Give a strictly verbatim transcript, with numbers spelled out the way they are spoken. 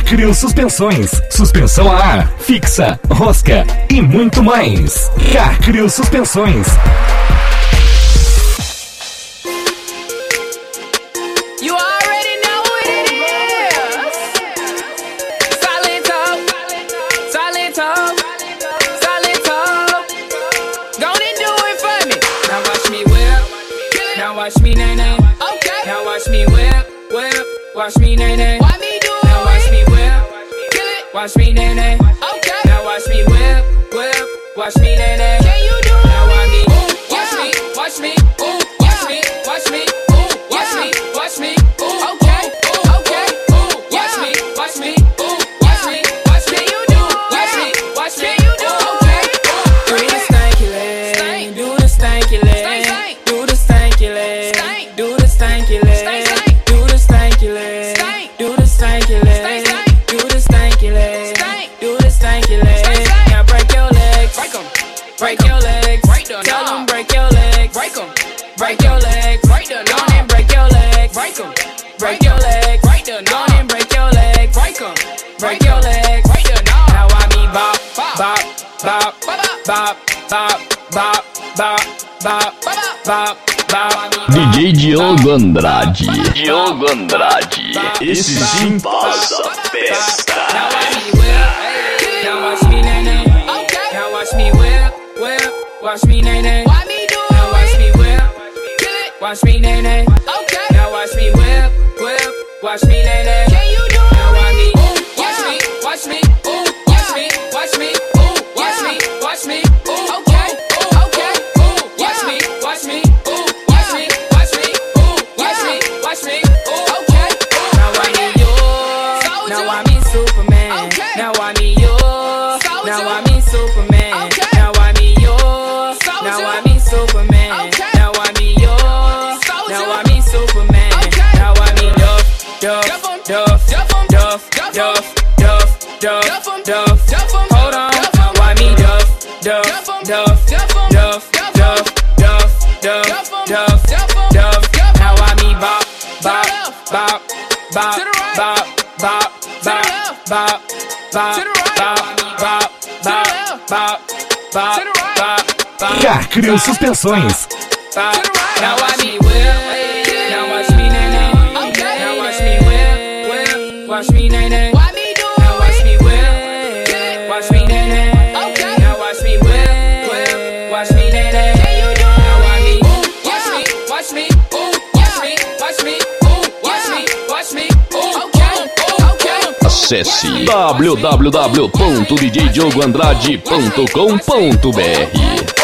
Carcrio Suspensões, suspensão a ar, fixa, rosca e muito mais. Carcrio Suspensões. Watch me, nay, nay. Okay. Now watch me whip, whip. Watch me, nay, nay. Why me do now it? Watch me whip, kill it. Watch me, nay, nay. Okay. Now watch me whip, whip. Watch me, nay, nay. Can you do it? Now watch me, ooh, watch yeah. me, watch me, ooh, watch yeah. me, watch me, ooh, watch yeah. me, watch me, ooh, okay, ooh, okay, ooh, watch yeah. me, watch me, ooh, watch yeah. me, watch me, you do it? Watch me, watch me, you do it? Okay, ooh, do the stanky leg, do the stanky leg. Do the stanky leg, do the stanky leg, do the stanky leg, do the stanky leg, do the stanky leg, do the stanky leg. Now break your legs, break 'em, break your legs, tell them break your legs, break 'em, break your legs, break the knob and break your legs, break 'em, break your legs, break the knob and break your legs, break 'em, break your legs, break the knob. Now I mean bop, bop, bop, bop, bop, bop, bop, bop, bop. D J Diogo Andrade, Diogo Andrade, esse sim passa festa. Now watch me whip, now watch me nay nay. Okay. Now watch me whip, whip, watch me nay nay. Why me do it? Now watch me whip, kill it. Watch me nay nay. Okay. Now watch me whip, whip, watch me nay nay. Can you do it? Now watch me, ooh, watch me, watch me, ooh, watch me, watch me, ooh, watch me, watch me, ooh, okay, ooh, okay, ooh, watch me, watch me. Watch me, ooh, okay. Now I need you. Now I mean Superman. Okay. Now I need you. Now I mean Superman. Okay. Now I need you. Now I mean Superman. Okay. Now I need you. Now I mean Superman. Okay. Now I mean Duff, Duff, Duff, Duff, Duff, Duff, Duff, Duff, Duff, Duff. Hold on. Now I mean Duff, Duff, Duff, Duff, Duff, Duff, Duff, Duff, Duff, Duff. Now I mean Bop. Bop, bop, bop, bop, bop, bop, bop, bop, bop, bop, bop, bop, bop. Carcrio Suspensões. Now watch me whip, now watch me nay nay. Now watch me whip, whip, watch me nay nay. Why me do it? Now watch me whip, watch me nay nay. Now watch me whip, whip, watch me nay nay. Can you do it? Now watch me, watch me, watch me, ooh, watch me, watch me. Acesse w w w ponto d j diogo andrade ponto com ponto b r.